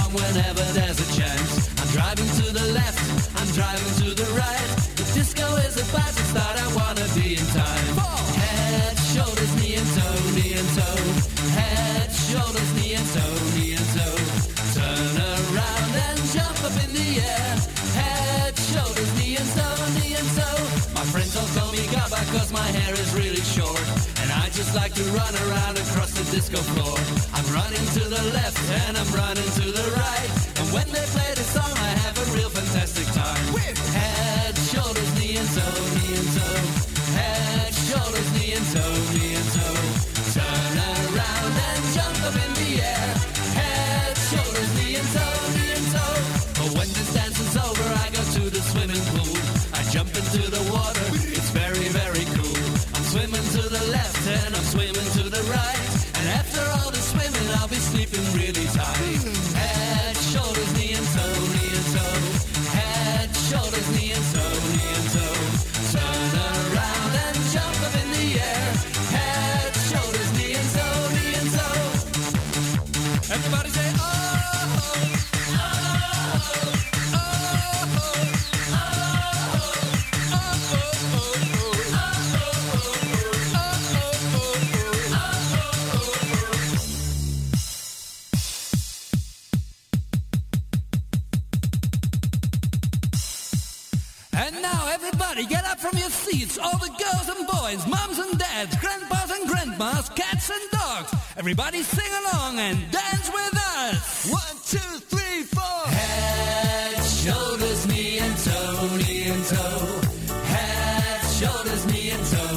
around whenever there's a chance. I'm driving to the left, I'm driving to the right. The disco is about to start, I wanna be in time. Head, shoulders, knee and toe, knee and toe. Head, shoulders, knee and toe, knee and toe. Turn around and jump up in the air. Head, shoulders, knee and toe, knee and toe. My friends all call me Gabba cause my hair is really short. And I just like to run around across the disco floor. I'm running to the left and I'm running to the right. And when they play the song I have a real fantastic time. Head, shoulders, knee and toe, knee and toe. Head, shoulders, knee and toe, knee and toe. Turn around and jump up in the air. Head, shoulders, knee and toe, knee and toe. But when this dance is over I go to the swimming pool. I jump into the water, it's very, very cool. I'm swimming to the left and I'm swimming to the right. And after all the swimming I'll be sleeping really tight. Head, shoulders, knee and toe, knee and toe. Head, shoulders, knee and toe, knee and toe. Turn around and jump up in the air. Head, shoulders, knee and toe, knee and toe. Everybody say oh, oh, oh, oh, oh. And now everybody get up from your seats, all the girls and boys, mums and dads, grandpas and grandmas, cats and dogs. Everybody sing along and dance with us. 1, 2, 3, 4. Head, shoulders, knee and toe, knee and toe. Head, shoulders, knee and toe.